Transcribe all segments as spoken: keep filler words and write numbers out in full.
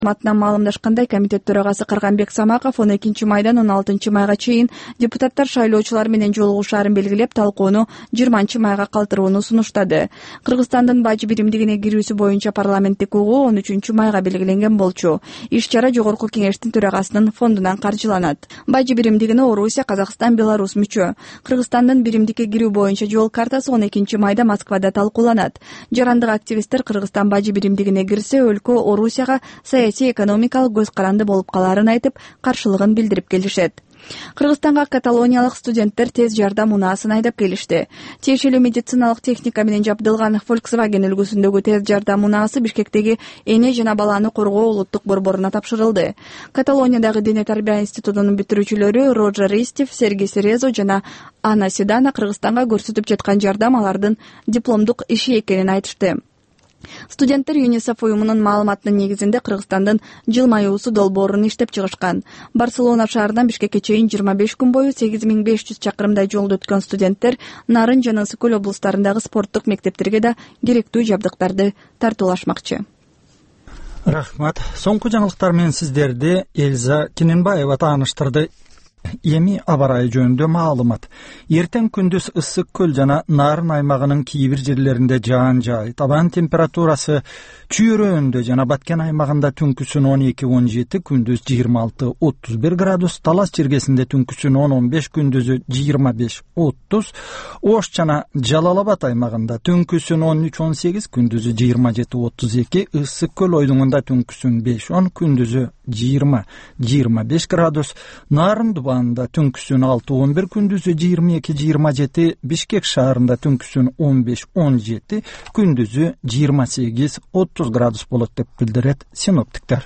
Матынан маалымдашкандай, комитет төрагасы Карганбек Самаков он экинчи майдан он алтынчы майга чейин депутаттар шайлоочулар менен жолугушаарын белгилеп, талкууну жыйырманчы майга калтырууну сунуштады. Кыргызстандын бажы биримдигине кирүүсү боюнча парламенттик угуу он үчүнчү майга белгиленген болчу. Иш-чара жогорку кеңештин төрагасынын фондунан каржыланат. Бажы биримдигине Орусия, Казакстан, Беларусь мүчө. Кыргызстандын биримдикке кирүү боюнча жол картасы он экинчи майда Москвада талкууланат. Жарандык активисттер Кыргызстан бажы биримдигине кирсе, өлкө Орусияга саясий экономикалык көз каранды болуп калаарын айтып, каршылыгын билдирип келишет. Кыргызстанга каталониялык студенттер тез жардам унаасын айдап келишти. Тиешелүү медициналык техника менен жабдылган Volkswagen үлгүсүндөгү тез жардам унаасы Бишкектеги эне жана баланы коргоо улуттук борборуна тапшырылды. Каталониядагы дене тарбия институтунун бүтүрүүчүлөрү Роджер Ристив, Сергей Серезо жана Анна Седана Кыргызстанга көрсөтүп жаткан жардам алардын дипломдук иши экенин айтышты. Студенттер ЮНИСЕФ уюмунун маалыматынын негизинде Кыргызстандын жылмаюусу долбоорун иштеп чыгышкан. Барселона шаарынан Бишкекке чейин жыйырма беш күн бою сегиз миң беш жүз чакырымдай жолду өткөн студенттер Нарын жана Ысык көл облустарындагы спорттук мектептерге да керектүү жабдыктарды тартуулашмакчы. Рахмат. Соңку жаңылыктар менен сиздерди Эльза Киненбаева тааныштырды. Эми аба ырайы жөнүндө маалымат. Эртең күндүз Ысык көл жана Нарын аймагынын кээ бир жерлеринде жаан жаайт. Абан температурасы чүйөрөндө жана Баткен аймагында түнкүсүн он эки он жети, күндүз жыйырма алты отуз бир градус, Талас чиркесинде түнкүсүн он он беш, күндүзү жыйырма беш отуз, Ош жана Жалал-Абад аймагында түнкүсүн он үч он сегиз, күндүзү жыйырма жети отуз эки, Ысык көл ойдуңунда түнкүсүн беш он, күндүзү жыйырма жыйырма беш градус, Нарын Дубанда түнкүсүн алты он бир, күндүзү жыйырма эки жыйырма жети, Бишкек шаарында түнкүсүн он беш он жети, күндүзү жыйырма сегиз отуз градус болот деп билдирет синоптиктер.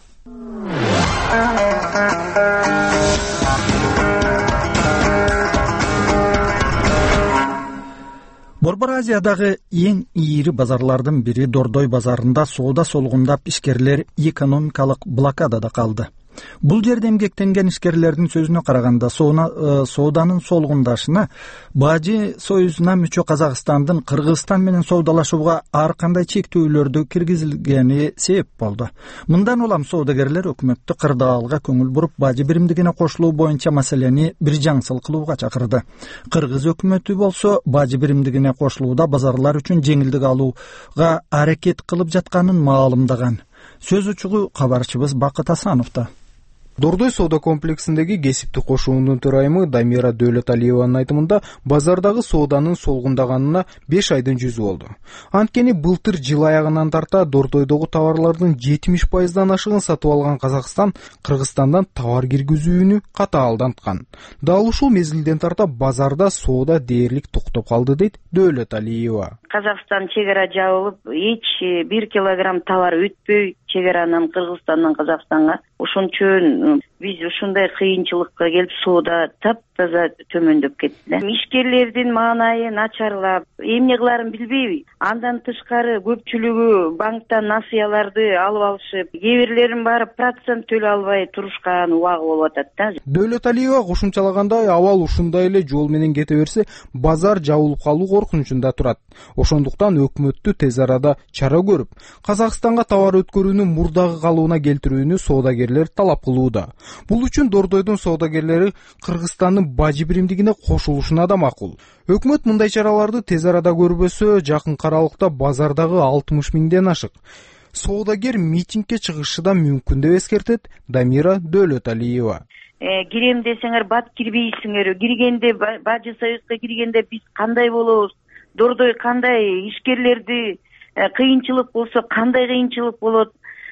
Борбор Азиядагы эң ийри базарлардын бири Дордой базарында соода солгундап ишкерлер экономикалык блокадада калды. Бул жерде эмгектенген ишкерлердин сөзүнө караганда, сооданын солгундашына Бажы союзуна мүчө Казакстандын Кыргызстан менен соодалашууга ар кандай чектөөлөрдү киргизилгени себеп болду. Мындан улам соодагерлер өкмөттү кырдаалга көңүл буруп, Бажы биримдигине кошулуу боюнча маселени бир жаңсыл кылууга чакырды. Кыргыз өкмөтү болсо Бажы биримдигине кошулууда базарлар үчүн жеңилдик алууга аракет кылып жатканын маалымдаган. Сөз учугу кабарчыбыз Бакыт Асановдо. Дордой соода комплексиндеги кесиптик кошуунун төрайымы Дамира Дөөлөталиеванын айтымында, базардагы сооданын солгундаганына беш айдын жүзү болду. Анткени былтыр жыл аягынан тарта Дордойдогу товарлардын жетимиш пайыздан ашыгын сатып алган Казакстан Кыргызстандан товар киргизүүнү катаалданткан. Дал ушул мезгилден тарта базарда соода дээрлик токтоп калды, дейт Дөөлөталиева. Казакстан чегара жабылып, эч бир килограмм товар өтпөй чегаранын Кыргызстандан Казакстанга. Ошон үчүн биз ушундай кыйынчылыкка келип, соода таптаза төмөндөп кетти. Ишкерлердин маанайы начарлап, эмне кыларын билбейби. Андан тышкары көпчүлүгү банктан насыяларды алып алышып, кээ бирлерин баары процент төлөй албай турушкан убагы болуп атат да. Дөөлөталиева кошумчалагандай, абал ушундай эле жол менен кете берсе, базар жабылып калуу коркунучунда турат. Ошондуктан өкмөттү тез арада чара көрүп, Казакстанга товар өткөрүүнү мурдагы калыбына келтирүүнү соодагерлер талап кылууда. Бул үчүн Дордойдун соодагерлери Кыргызстандын Бажы биримдигине кошулушуна да макул. Өкмөт мындай чараларды тез арада көрбөсө, жакын аралыкта базардагы алтымыш миңден ашык соодагер митингге чыгышы да мүмкүн деп эскертет Дамира Дөөлөталиева. Кирем десеңер бат кирбейсиңер, киргенде Бажы союзга киргенде биз кандай болобуз? Дордой кандай, ишкерлерди кыйынчылык болсо кандай кыйынчылык болот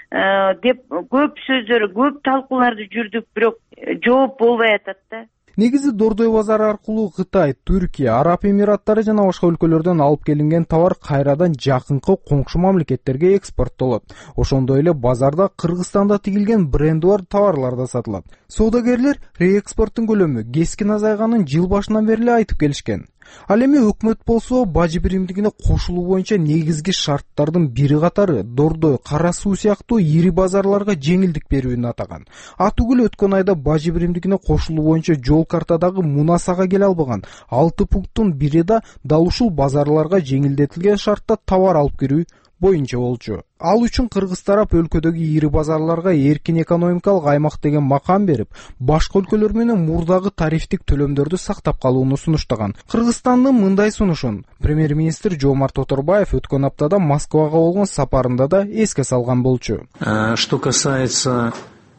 деп көп сөздөр, көп талкууларды жүрдүк, бирок жооп болбой атат да. Негизи Дордой базары аркылуу Кытай, Түркия, Араб Эмираттары жана башка өлкөлөрдөн алып келинген товар кайрадан жакынкы коңшу мамлекеттерге экспорттолот. Ошондой эле базарда Кыргызстанда тигилген бренди бар товарлар да сатылат. Соодагерлер реэкспорттун көлөмү кескин азайганын жыл башынан бери айтып келишкен. Ал эми өкмөт болсо Бажы биримдигине кошулуу боюнча негизги шарттардын бири катары Дордой, Кара Суу сыяктуу ири базарларга жеңилдик берүүнү атаган. Атүгүл өткөн айда Бажы биримдигине кошулуу боюнча жол картадагы мунасага келе албаган алты пункттун бири да дал ушул базарларга жеңилдетилген шартта товар алып кирүү боюнча болчу. Ал үчүн кыргыз тарап өлкөдөгү ири базарларга эркин экономикалык аймак деген макам берип, башка өлкөлөр менен мурдагы тарифтик төлөмдөрдү сактап калууну сунуштаган. Кыргызстандын мындай сунушун премьер-министр Жомарт Оторбаев өткөн аптада Москвага болгон сапарында да эске салган болчу. Что касается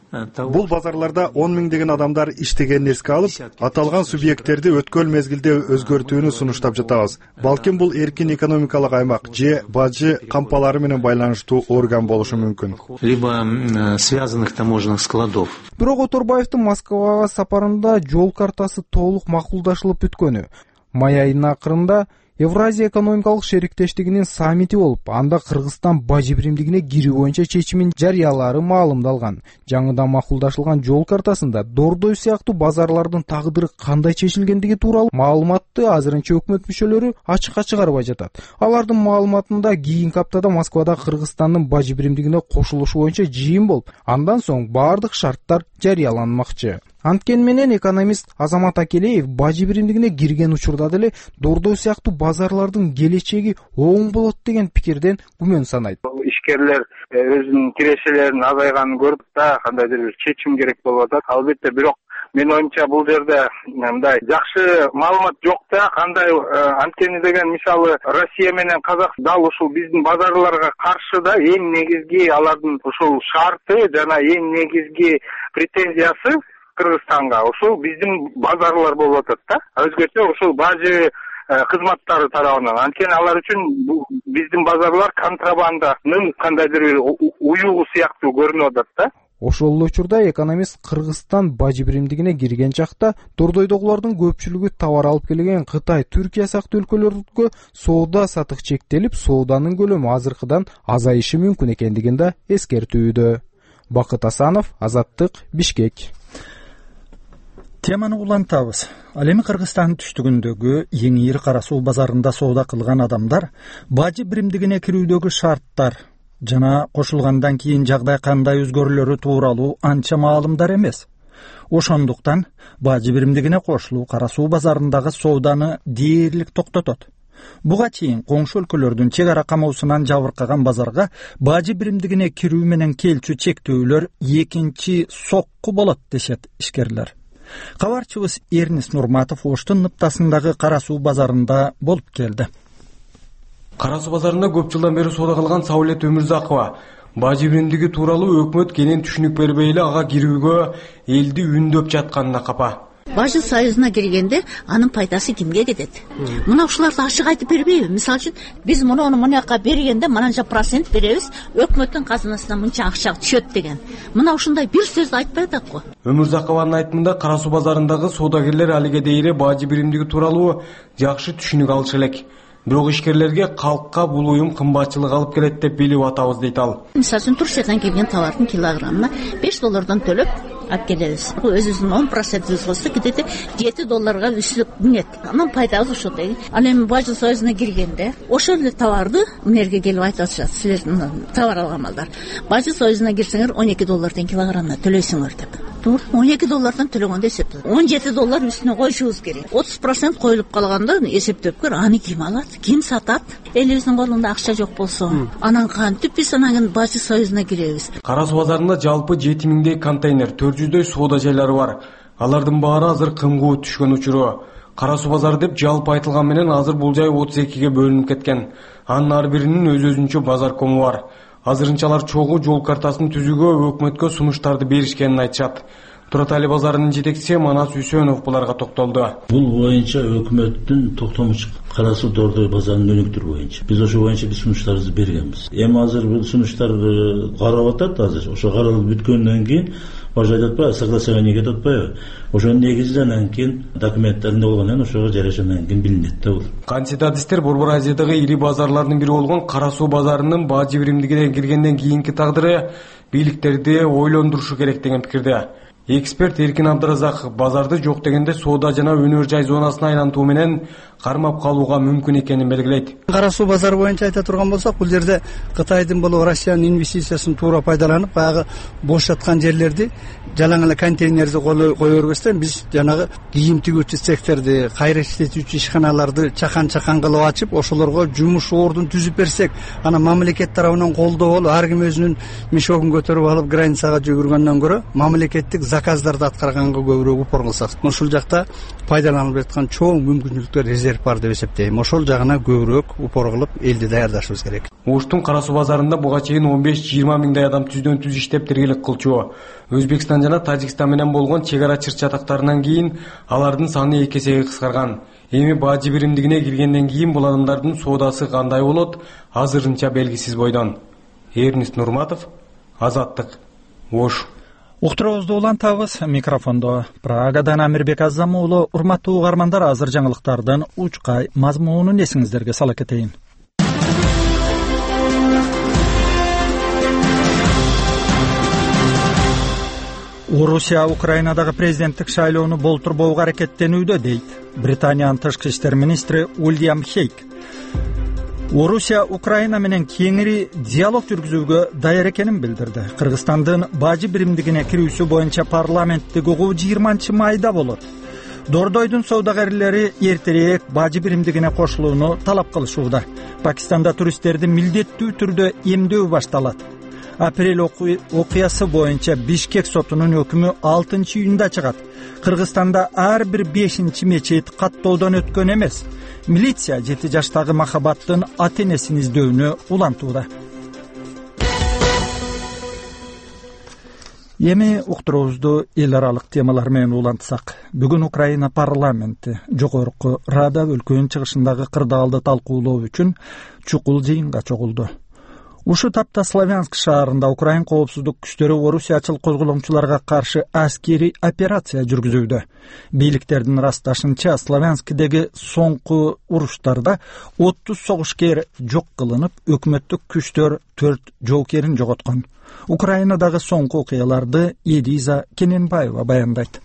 Бул базарларда он миңдеген адамдар иштегенин эске алып, аталган субъекттерди өткөн мезгилде өзгөртүүнү сунуштап жатабыз. Балким бул эркин экономикалык аймак же бажы кампалары менен байланыштуу орган болушу мүмкүн. Либо связанных таможенных складов. Бирок Оторбаевдин Москвага сапарында жол картасы толук макулдашылып бүткөнү. Май айынын акырында Евразия экономикалык шериктештигинин саммити болуп, анда Кыргызстан бажы биримдигине кирүү боюнча чечимин жарыялары маалымдалган. Жаңыдан макулдашылган жол картасында Дордой сыяктуу базарлардын тагдыры кандай чечилгендиги тууралуу маалыматты азырынча өкмөт мүчөлөрү ачыкка чыгарбай жатат. Алардын маалыматында кийинки аптада Москвада Кыргызстандын бажы биримдигине кошулушу боюнча жыйын болуп, андан соң баардык шарттар жарыяланмакчы. Анткени менен экономист Азамат Акелеев бажы биримдигине кирген учурда деле Дордой сыяктуу базарлардын келечеги оң болот деген пикирден күмөн санайт. Ишкерлер өзүнүн кирешелеринин азайганын көрүп да кандайдыр бир чечим керек болуп атат. Албетте, бирок мен оюмча бул жерде мындай жакшы маалымат жок да, кандай анткени деген мисалы Россия менен Казакстан дал ушул биздин базарларга каршы да эң негизги алардын ушул шарты жана эң негизги претензиясы Кыргызстанга ушул биздин базарлар болуп атат да. Өзгөчө ушул бажы кызматтары тарабынан. Анткени алар үчүн биздин базарлар контрабанданын кандайдыр бир уюгу сыяктуу көрүнүп атат да. Ошол эле учурда экономист Кыргызстан бажы биримдигине кирген чакта Дордойдогулардын көпчүлүгү товар алып келген Кытай, Түркия сыяктуу өлкөлөргө соода сатык чектелип, сооданын көлөмү азыркыдан азайышы мүмкүн экендигин да эскертүүдө. Бакыт Асанов, Азаттык, Бишкек. Теманы улантабыз. Ал эми Кыргызстандын түштүгүндөгү эң ири кара суу базарында соода кылган адамдар бажы биримдигине кирүүдөгү шарттар жана кошулгандан кийин жагдай кандай өзгөрүүлөрү тууралуу анча маалымдар эмес. Ошондуктан бажы биримдигине кошулуу кара суу базарындагы сооданы дээрлик токтотот. Буга чейин коңшу өлкөлөрдүн чек ара камоосунан жабыркаган базарга бажы биримдигине кирүү менен келчү чектөөлөр экинчи сокку болот дешет ишкерлер. Кабарчыбыз Эрнис Нурматов Оштун ныптасындагы кара суу базарында болуп келди. Кара суу базарында көп жылдан бери соода кылган Саулет Өмүрзакова бажы биримдиги тууралуу өкмөт кенен түшүнүк бербей эле ага кирүүгө элди үндөп жатканына капа. Бажы союзуна киргенде анын пайдасы кимге кетет? Мына ушуларды ачык айтып бербейби? Мисалы үчүн биз муну мынакка бергенде мынанча процент беребиз, өкмөттүн казынасына мынча акча түшөт деген. Мына ушундай бир сөз айтпай атат го. Өмүрзакованын айтымында кара суу базарындагы соодагерлер алиге дейре бажы биримдиги тууралуу жакшы түшүнүк алышы элек. Бирок ишкерлерге калкка бул уюм кымбатчылык алып келет деп билип атабыз дейт ал. Мисалы үчүн Турциядан келген товардын килограммына беш доллардан төлөп алып келебиз. Өзүбүздүн он процентибиз болсо кетет жети долларга үстүп мүнөт. Анын пайдабыз ошондой. Ал эми бажы союзуна киргенде ошол эле товарды мынерге келип айтып атышат. Силер товар алган балдар. Бажы союзуна кирсеңер он эки доллардан килограммына төлөйсүңөр деп. Туура, он эки доллардан төлөгөндө эсептеп. он жети доллар үстүнө коюшубуз керек. отуз процент коюлуп калганда эсептеп көр, аны ким алат? Ким сатат? Элибиздин колунда акча жок болсо, анан кантип биз анан бажы союзуна киребиз? Кара суу базарында жалпы жети миңдей контейнер, төрт жүздөй соода жайлары бар. Алардын баары азыр кымгуу түшкөн учуру. Кара суу базары деп жалпы айтылган менен азыр бул жай отуз экиге бөлүнүп кеткен. Анын ар биринин өз-өзүнчө базаркому бар. Азырынчалар чогуу жол картасын түзүүгө өкмөткө сунуштарды беришкенин айтышат. Туратали базарынын жетекчиси Манас Үсөнов буларга токтолду. Бул боюнча өкмөттүн токтомуш кара суу Дордой базарынын өнүктүрүү боюнча. Биз ошо боюнча биз сунуштарыбызды бергенбиз. Эми азыр бул сунуштар каралып атат азыр. Ошо каралып бүткөндөн кийин башка айтпайбы, согласование кетип атпайбы? Ошонун негизинде анан кийин документтеринде болгондон ошого жараша анан кийин билинет да бул. Кандидаттар Борбор Азиядагы ири базарлардын бири болгон кара суу базарынын бажы биримдигине киргенден кийинки тагдыры бийликтерди ойлондурушу керек деген пикирде. Эксперт Эркин Абдыразаков базарды жок дегенде соода жана өнөр жай зонасына айлантуу менен кармап калууга мүмкүн экенин белгилейт. Кара суу базары боюнча айта турган болсок, бул жерде Кытайдын болуп Россиянын инвестициясын туура пайдаланып, баягы бош жаткан жерлерди жалаң эле контейнерди кое бербестен биз жанагы кийим тигүүчү цехтерди, кайра иштетүүчү ишканаларды чакан-чакан кылып ачып, ошолорго жумуш ордун түзүп берсек, ана мамлекет тарабынан колдоо болуп, ар ким өзүнүн мешогун көтөрүп алып границага жүгүргөндөн көрө мамлекеттик заказдарды аткарганга көбүрөөк упор кылсак, ушул жакта пайдаланылып жаткан чоң мүмкүнчүлүктөр, резерв бар деп эсептейм. Ошол жагына көбүрөөк упор кылып элди даярдашыбыз керек. Оштун Кара суу базарында буга чейин он беш жыйырма миңдей адам түздөн түз иштеп тиргелик кылчу. Өзбекстан жана Тажикстан менен болгон чек ара чыр-чатактарынан кийин алардын саны эки эсеге кыскарган. Эми бажы биримдигине киргенден кийин бул адамдардын соодасы кандай болот, азырынча белгисиз бойдон. Эрнест Нурматов, Азаттык, Ош. Уктуруубузду улантабыз. Микрофондо Прагадан Амирбек Азам уулу. Урматтуу угармандар, азыр жаңылыктардын учкай мазмунун эсиңиздерге сала кетейин. Орусия Украинадагы президенттик шайлоону болтурбоого аракеттенүүдө, дейт Британиянын тышкы иштер министри Уильям Хейк. Орусия Украина менен кеңири диалог жүргүзүүгө даяр экенин билдирди. Кыргызстандын бажы биримдигине кирүүсү боюнча парламенттик угуу жыйырманчы майда болот. Дордойдун соодагерлери эртерээк бажы биримдигине кошулууну талап кылышууда. Пакистанда туристтерди милдеттүү түрдө эмдөө башталат. Апрель окуясы боюнча Бишкек сотунун өкүмү алтынчы июнда чыгат. Кыргызстанда ар бир бешинчи мечет каттоодон өткөн эмес. Милиция жети жаштагы Махабаттын ата-энесин издөөнү улантууда. Эми уктуруубузду эл аралык темалар менен улантсак, бүгүн Украина парламенти жогорку Рада өлкөнүн чыгышындагы кырдаалды талкуулоо үчүн чукул жыйынга чогулду. Ушу тапта Славянск шаарында Украин коопсуздук күчтөрү орусиячыл козголомчуларга каршы аскери операция жүргүзүүдө. Бийликтердин ырасташынча, Славянскдеги соңку уруштарда отуз согушкер жок кылынып, өкмөттүк күчтөр төрт жоокерин жоготкон. Украинадагы соңку окуяларды Элиза Кененбаева баяндайт.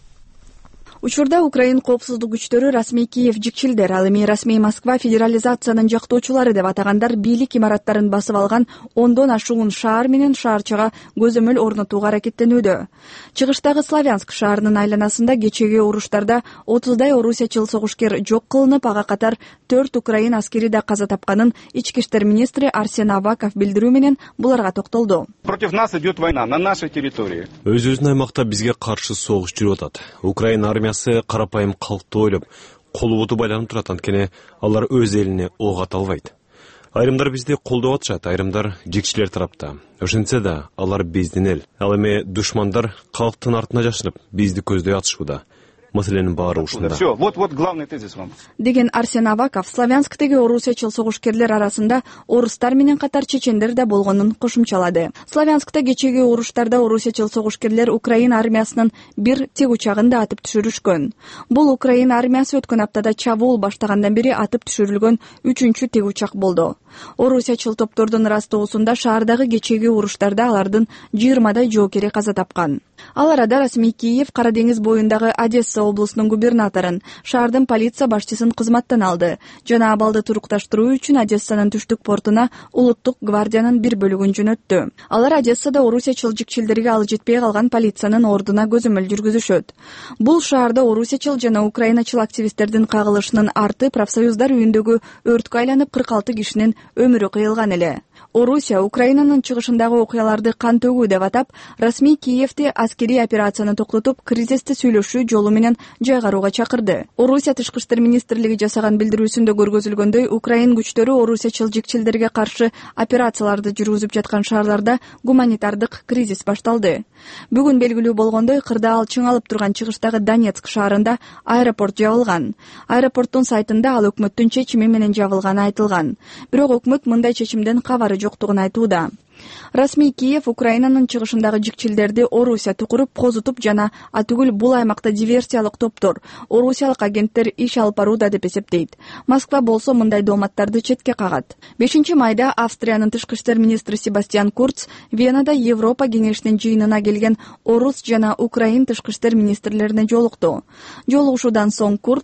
Учурда Украин коопсуздук күчтөрү расмий Киев жикчилдер, ал эми расмий Москва федерализациянын жактоочулары деп атагандар бийлик имараттарын басып алган ондон ашуун шаар менен шаарчага көзөмөл орнотууга аракеттенүүдө. Чыгыштагы Славянск шаарынын айланасында кечеги уруштарда отуздай орусиячыл согушкер жок кылынып, ага катар төрт Украин аскери да каза тапканын ички иштер министри Арсен Аваков билдирүү менен буларга токтолду. Против нас идет война на нашей территории. Өзүбүздүн аймакта бизге каршы согуш жүрүп атат. Украина армиясы карапайым калкты ойлоп, колу буту байланып турат, анткени алар өз элине ок ата албайт. Айрымдар бизди колдоп атышат, айрымдар жикчилер тарапта. Ошентсе да алар биздин эл. Ал эми душмандар калктын артына жашынып, бизди көздөй атышууда. Маселенин баары ушунда. Всё, вот вот главный тезис вам. Деген Арсен Аваков Славянсктеги орусиячыл согушкерлер арасында орустар менен катар чечендер да болгонун кошумчалады. Славянскта кечеги уруштарда орусиячыл согушкерлер Украин армиясынын бир тегучагын да атып түшүрүшкөн. Бул Украин армиясы өткөн аптада чабуул баштагандан бери атып түшүрүлгөн үчүнчү тегучак болду. Орусиячыл топтордун ырастоосунда шаардагы кечеги уруштарда алардын жыйырмадай жоокери каза тапкан. Ал арада расмий Киев Кара деңиз боюндагы Одесса облусунун губернаторун, шаардын полиция башчысын кызматтан алды жана абалды турукташтыруу үчүн Одессанын түштүк портуна улуттук гвардиянын бир бөлүгүн жөнөттү. Алар Одессада орусиячыл жикчилдерге ал жетпей калган полициянын ордуна көзөмөл жүргүзүшөт. Бул шаарда орусиячыл жана украиначыл активисттердин кагылышынын арты профсоюздар үйүндөгү өрткө айланып кырк алты кишинин өмүрү кыйылган эле. Орусия Украинанын чыгышындагы окуяларды кан төгүү деп атап, расмий Киевти аскери операцияны токтотуп, кризисти сүйлөшүү жолу менен жайгарууга чакырды. Орусия тышкы иштер министрлиги жасаган билдирүүсүндө көргөзүлгөндөй, Украин күчтөрү орусиячыл жикчилдерге каршы операцияларды жүргүзүп жаткан шаарларда гуманитардык кризис башталды. Бүгүн белгилүү болгондой, кырдаал чыңалып турган чыгыштагы Донецк шаарында аэропорт жабылган. Аэропорттун сайтында ал өкмөттүн чечими менен жабылганы айтылган. Бирок өкмөт мындай чечимден кабары жоктугун айтууда. Расмий Киев Украинанын чыгышындагы жикчилдерди Орусия тукуруп, козутуп жана атүгүл бул аймакта диверсиялык топтор, орусиялык агенттер иш алып барууда деп эсептейт. Москва болсо мындай дооматтарды четке кагат. бешинчи майда Австриянын тышкы иштер министри Себастьян Курц Венада Европа кеңешинин жыйынына келген орус жана Украин тышкы иштер министрлерине жолукту. Жолугушуудан соң Курц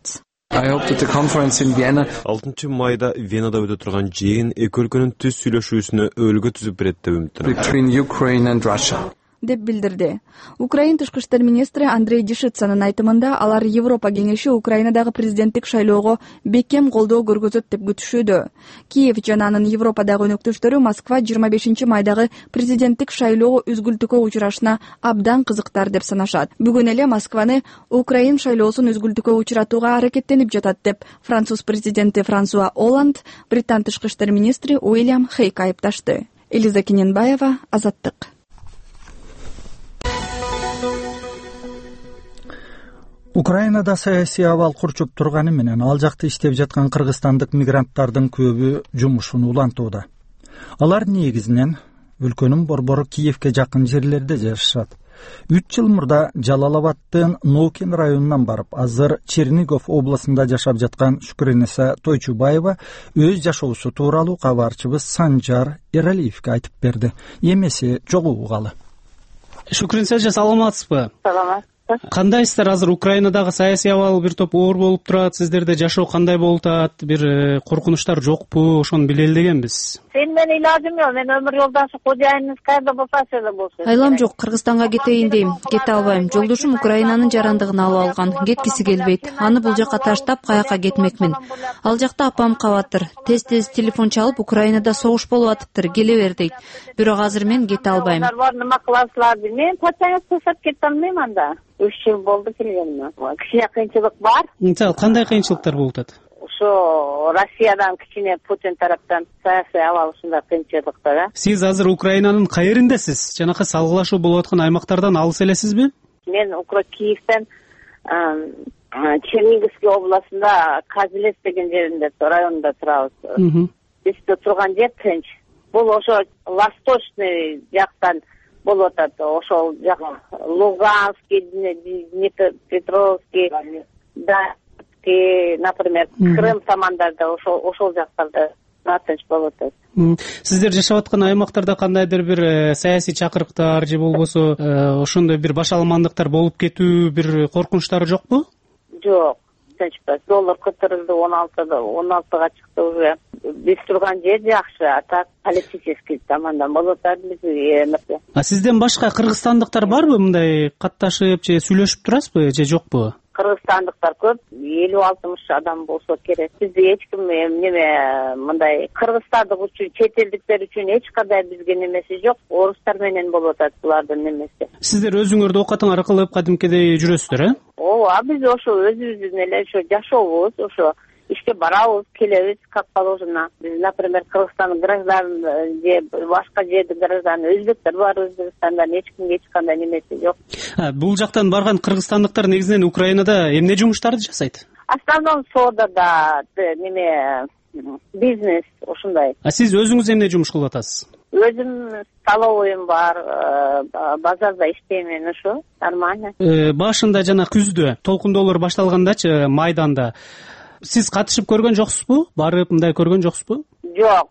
алтынчы майда Венада өтө турган жыйын эки өлкөнүн түз сүйлөшүүсүнө өлгө түзүп берет деп үмүттөнөм деп билдирди. Украин тышкы иштер министри Андрей Дишицанын айтымында алар Европа кеңеши Украинадагы президенттик шайлоого бекем колдоо көргөзөт деп күтүшүүдө. Киев жана анын Европадагы өнөктөштөрү Москва жыйырма бешинчи майдагы президенттик шайлоо үзгүлтүккө учурашына абдан кызыктар деп санашат. Бүгүн эле Москваны Украин шайлоосун үзгүлтүккө учуратууга аракеттенип жатат деп Француз президенти Франсуа Олланд Британ тышкы иштер министри Уильям Хейк айыпташты. Элиза Кененбаева, Азаттык. Украинада саясий абал курчуп турганы менен ал жакта иштеп жаткан кыргызстандык мигранттардын көбү жумушун улантууда. Алар негизинен өлкөнүн борбору Киевке жакын жерлерде жашашат. үч жыл мурда Жалалабадтын Нокин районунан барып, азыр Чернигов областында жашап жаткан Шукриниса Тойчубаева өз жашоосу тууралуу кабарчыбыз Санжар Эралиевге айтып берди. Эмеси жогу угалы. Шукриниса, саламатсызбы? Саламат. Кандайсыздар? Азыр Украинадагы саясий абал бир топ оор болуп турат. Сиздерде жашоо кандай болуп атат? Бир коркунучтар жокпу? Ошону билели дегенбиз. Сен менен илажым жок. Мен өмүр жолдошу кожоюнуңуз кайда болсо ошондо болсун. Айлам жок, Кыргызстанга кетейин дейм. Кете албайм. Жолдошум Украинанын жарандыгын алып алган. Кеткиси келбейт. Аны бул жака таштап каяка кетмекмин. Ал жакта апам кабаттыр. Тез-тез телефон чалып, Украинада согуш болуп атыптыр, келе бер дейт. Бирок азыр мен кете албайм. Нема кыласыздар? Мен почтаңыз тастап кете алмайм анда. үч жыл болду келгениме. Кичине кыйынчылык бар. Мисалы, кандай кыйынчылыктар болуп атат? Ошо Россиядан кичине Путин тараптан саясий абал ушундай кыйынчылыктар. Сиз азыр Украинанын кайериндесиз? Жанакы салгылашуу болуп аткан аймактардан алыс элесизби? Мен Киевден Черниговский областында Казилес деген жеринде, районунда турабыз. Бизде турган жер тынч. Бул ошо восточный жактан болуп атат. Ошол жак Луганский, Днепропетровский, да, например, Крым тамандарда ошол ошол жактарда натынч болуп атат. Сиздер жашап аткан аймактарда кандайдыр бир саясий чакырыктар же болбосо ошондой бир башаламандыктар болуп кетүү бир коркунучтары жокпу? Жок. Доллар көтөрүлдү, он алтыда он алтыга чыкты уже. Биз турган жер жакшы, а так политический тамандан болуп атат бизге. А сизден башка кыргызстандыктар барбы, мындай катташып же сүйлөшүп турасызбы же жокпу? Кыргызстандыктар көп, элүү алтымыш адам болсо керек. Бизде эч ким неме мындай кыргызстандык үчүн, чет элдиктер үчүн эч кандай бизге немеси жок. Орустар менен болуп атат булардын немеси. Сиздер өзүңөрдү оокатыңар кылып кадимкидей жүрөсүздөр, э? Ооба, биз ошо өзүбүздүн эле ошо жашообуз, ошо ишке барабыз, келебиз, как положено. Биз, например, Кыргызстандын граждан же башка жердин гражданы, өзбектер бар Өзбекстандан, эч кимге эч кандай немеси жок. Бул жактан барган кыргызстандыктар негизинен Украинада эмне жумуштарды жасайт? Основном содада, неме, бизнес, ошондой. А сиз өзүңүз эмне жумуш кылып атасыз? Өзүм столовойум бар, базарда иштеймин, ошо нормально. Башында жана күздө толкундоолор башталгандачы, майданда сиз катышып көргөн жоксузбу? Барып мындай көргөн жоксузбу? Жок.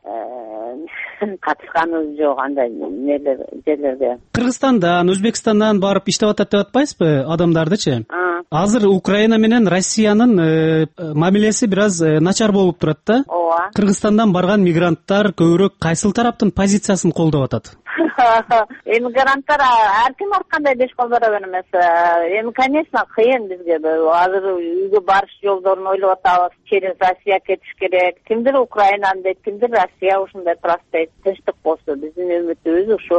Катышканыбыз жок андай нелер жерлерде. Кыргызстандан, Өзбекстандан барып иштеп атат деп атпайсызбы адамдардычы? Азыр Украина менен Россиянын мамилеси бир аз начар болуп турат да. Ооба. Кыргызстандан барган мигранттар көбүрөөк кайсыл тараптын позициясын колдоп атат? Эмигранттар ар ким ар кандай беш колдоро бермес. Эми, конечно, кыйын бизге. Азыр үйгө барыш жолдорун ойлоп атабыз. Через Россия кетиш керек. Кимдир Украинаны дейт, кимдир Россия ушундай турат дейт. Тынчтык болсо биздин үмүтүбүз ушу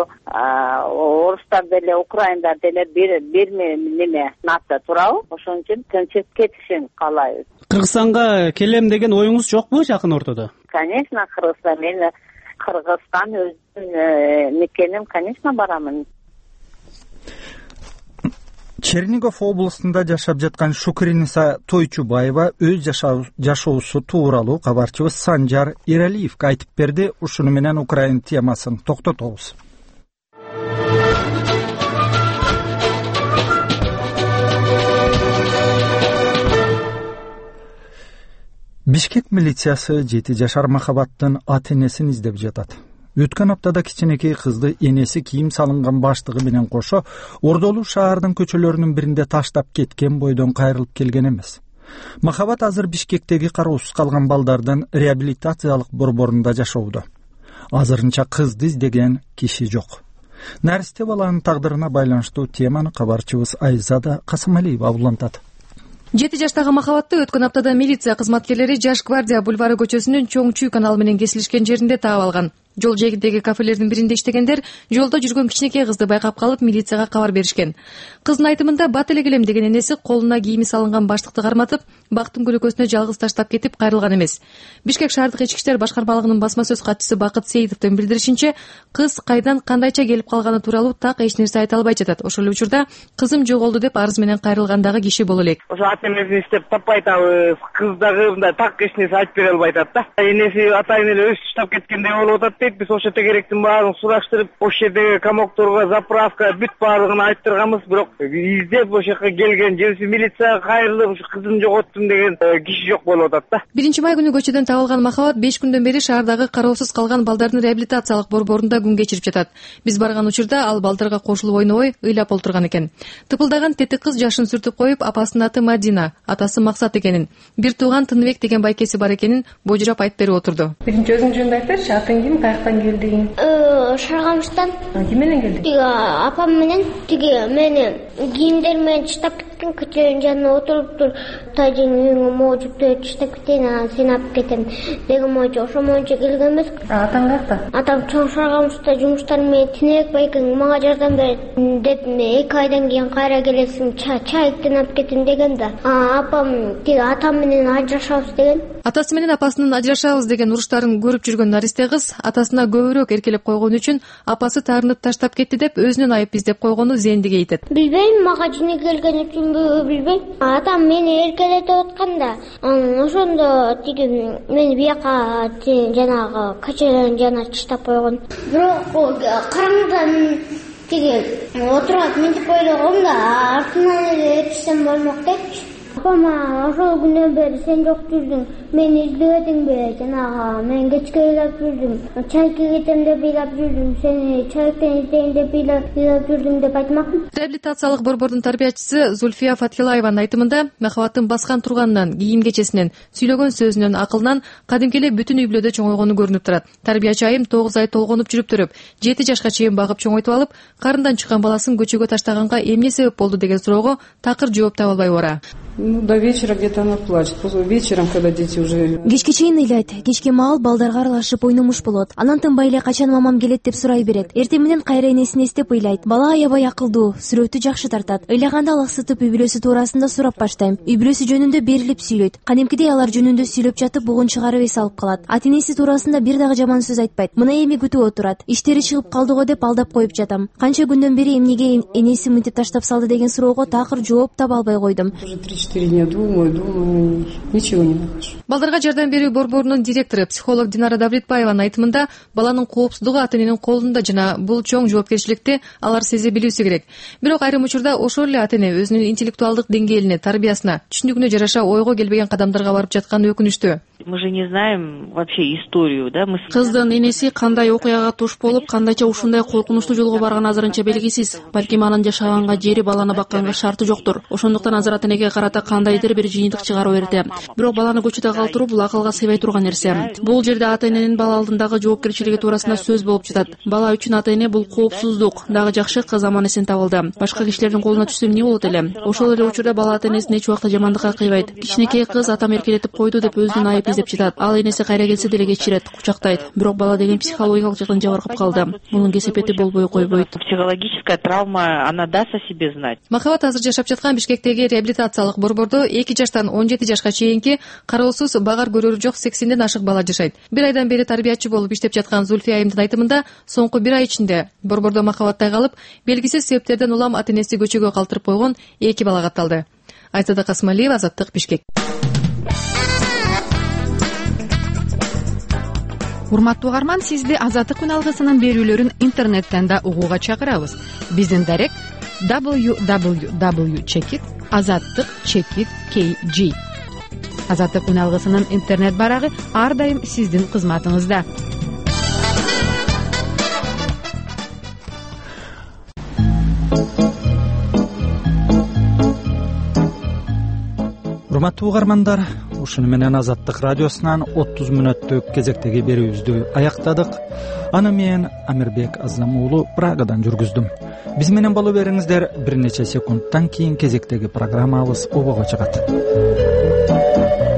орустар деле, украиндар деле бир бир неме нация турабы. Ошон үчүн тынчып кетишин каалайбыз. Кыргызстанга келем деген оюңуз жокпу жакын ортодо? Конечно, Кыргызстан мен Кыргызстан өзүнүн мекеним, конечно, барамын. Чернигов областында жашап жаткан Шукриниса Тойчубаева өз жашоосу тууралуу кабарчыбыз Санжар Эралиевге айтып берди. Ушуну менен Украин темасын токтотобуз. Бишкек милициясы жети жашар Махабаттын ата энесин издеп жатат. Өткөн аптада кичинекей кызды энеси кийим салынган баштыгы менен кошо Ордолуу шаардын көчөлөрүнүн биринде таштап кеткен бойдон кайрылып келген эмес. Махабат азыр Бишкектеги кароосуз калган балдардын реабилитациялык борборунда жашоодо. Азырынча кызды издеген киши жок. Наристе баланын тагдырына байланыштуу теманы кабарчыбыз Айзада Касымалиева улантат. жети жаштагы Махабатты өткөн аптада милиция кызматкерлери Жаш гвардия бульвары көчөсүнүн Чоң Чүй каналы менен кесилишкен жеринде таап алган. Жол жээгиндеги кафелердин биринде иштегендер жолдо жүргөн кичинекей кызды байкап калып милицияга кабар беришкен. Кыздын айтымында бат эле келем деген энеси колуна кийими салынган баштыкты карматып, бактын көлөкөсүнө жалгыз таштап кетип кайрылган эмес. Бишкек шаардык ички иштер башкармалыгынын басма сөз катчысы Бакыт Сейитовдун билдиришинче, кыз кайдан кандайча келип калганы тууралуу так эч нерсе айта албай жатат. Ошол эле учурда кызым жоголду деп арыз менен кайрылгандагы киши боло элек. Ошо ата энесин иштеп таппай атабыз, кыз дагы мындай так эч нерсе айтып бере албай атат да. Энеси атайын эле өз таштап кеткендей болуп атат дейт. Биз ошо тегеректин баарын сураштырып, ошол жердеги комокторго, заправка бүт баардыгын айттырганбыз, бирок издеп ошол жака келген же милицияга кайрылып ушу кызымды жоготтум деген киши жок болуп атат да. биринчи май күнү көчөдөн табылган Махабат беш күндөн бери шаардагы кароосуз калган балдардын реабилитациялык борборунда күн кечирип жатат. Биз барган учурда ал балдарга кошулуп ойнобой ыйлап олтурган экен. Тыпылдаган тетик кыз жашын сүртүп коюп, апасынын аты Мадина, атасы Максат экенин, бир тууган Тыныбек деген байкеси бар экенин божурап айтып берип отурду. Биринчи өзүң жөнүндө айтыңызчы, атың ким, каяктан келдиң? Шаргамыштан. Ким менен келдиң? Тиги апам менен, тиги мени кийимдер менен таштап кеткен, көчөнүн жанына отуруптур. Тажын үйүңө можуп таштап кетейин, анан сени алып кетем деген моюнча, ошо моюнча келгенбиз. Атаң каякта? Атам чоң Шаргамышта жумуштар менен Тинек байкең мага жардам бер деп эки айдан кийин кайра келесиң, чайыктан алып кетем деген да. Апам тиги атам менен ажырашабыз деген. Атасы менен апасынын ажырашабыз деген уруштарын көрүп жүргөн Наристе кыз атасына көбүрөөк эркелеп койгон үчүн апасы таарынып таштап кетти деп өзүнүн айып издеп койгону зендиге айтат. Билбейм, мага жине келген үчүнбү билбейм. Атам мени эркелетип атканда, ошондо тиги мени бияка жанагы көчөнүн жанына таштап койгон. Бирок караңгыдан тиги отуруп мынтип ойлогом да, артынан эле эришсем болмок депчи. Апама ошол күнүнөн бери сен жок жүрдүң, мени издебедиңби? Жанагы мен кечке ыйлап жүрдүм, чайыкка кетем деп ыйлап жүрдүм, сени чайыктан издейин деп ыйлап жүрдүм деп айтмакмын. Реабилитациялык борбордун тарбиячысы Зульфия Фатхилаеванын айтымында, Махабаттын баскан турганынан, кийим кечесинен, сүйлөгөн сөзүнөн, акылынан кадимки эле бүтүн үй бүлөдө чоңойгону көрүнүп турат. Тарбиячы айым тогуз ай толгонуп жүрүп туруп, жети жашка чейин багып чоңойтуп алып, карындан чыккан баласын көчөгө таштаганга эмне себеп болду деген суроого такыр жооп таба албай бара. Ну, до вечера где-то она плачет. После вечером, когда дети уже... Кечке чейин ыйлайт. Кечке маал балдарга аралашып ойномуш болот. Анан тынбай эле качан мамам келет деп сурай берет. Эртең менен кайра энесин эстеп ыйлайт. Бала аябай акылдуу, сүрөтү жакшы тартат. Ыйлаганда алаксытып үй бүлөсү туурасында сурап баштайм. Үй бүлөсү жөнүндө берилип сүйлөйт. Кадимкидей алар жөнүндө сүйлөп жатып бугун чыгарып эс алып калат. Ата энеси туурасында бир дагы жаман сөз айтпайт. Мына эми күтүп отурат. Иштери чыгып калды го деп алдап коюп жатам. Канча күндөн бери эмнеге энеси мынтип таштап салды деген суроого такыр жооп таба албай койдум. Уже три-четыре дня думаю, думаю, ничего не нахожу. Балдарга жардам берүү борборунун директору психолог Динара Давлетбаеванын айтымында, баланын коопсуздугу ата эненин колунда жана бул чоң жоопкерчиликти алар сезе билүүсү керек. Бирок айрым учурда ошол эле ата эне өзүнүн интеллектуалдык деңгээлине, тарбиясына, түшүнүгүнө жараша ойго келбеген кадамдарга барып жатканы өкүнүчтүү. Мы же не знаем вообще историю, да? Мы Кыздын энеси кандай окуяга туш болуп, кандайча ушундай коркунучтуу жолго барган азырынча белгисиз. Балким анын жашаганга жери, баланы бакканга шарты жоктур. Ошондуктан азыр ата энеге карата кандайдыр бир жыйынтык чыгарып берди. Бирок баланы көчөдө калтыруу бул акылга сыйбай турган нерсе. Бул жерде ата эненин бала алдындагы жоопкерчилиги туурасында сөз болуп жатат. Бала үчүн ата эне бул коопсуздук. Дагы жакшы кыз аман эсен табылды. Башка кишилердин колуна түшсө эмне болот эле? Ошол эле учурда бала ата энесин эч убакта жамандыкка кыйбайт. Кичинекей кыз атам эркелетип койду деп өзүнүн айып издеп жатат. Ал энеси кайра келсе деле кечирет, кучактайт. Бирок бала деген психологиялык жактан жабыркап калды. Мунун кесепети болбой койбойт. Психологическая травма, она даст о себе знать. Махабат азыр жашап жаткан Бишкектеги реабилитациялык борбордо эки жаштан он жети жашка чейинки кароосуз багар көрөрү жок сексенден ашык бала жашайт. Бир айдан бери тарбиячы болуп иштеп жаткан Зульфия айымдын айтымында, соңку бир ай ичинде борбордо Махабаттай калып, белгисиз себептерден улам ата энеси көчөгө калтырып койгон эки бала катталды. Айзада Касымалиева, Азаттык, Бишкек. Урматтуу угарман, сизди Азаттык күн алгысынын берүүлөрүн интернеттен да угууга чакырабыз. Биздин дарек дабл ю дабл ю дабл ю чекит азаттык чекит кей джи. Азаттык күн алгысынын интернет барагы ар дайым сиздин кызматыңызда. урматтуу угармандар, ушуну менен Азаттык радиосунан отуз мүнөттүк кезектеги берүүбүздү аяктадык. Аны мен Амирбек Азам уулу Прагадан жүргүздүм. Биз менен боло бериңиздер, бир нече секундтан кийин кезектеги программабыз обого чыгат.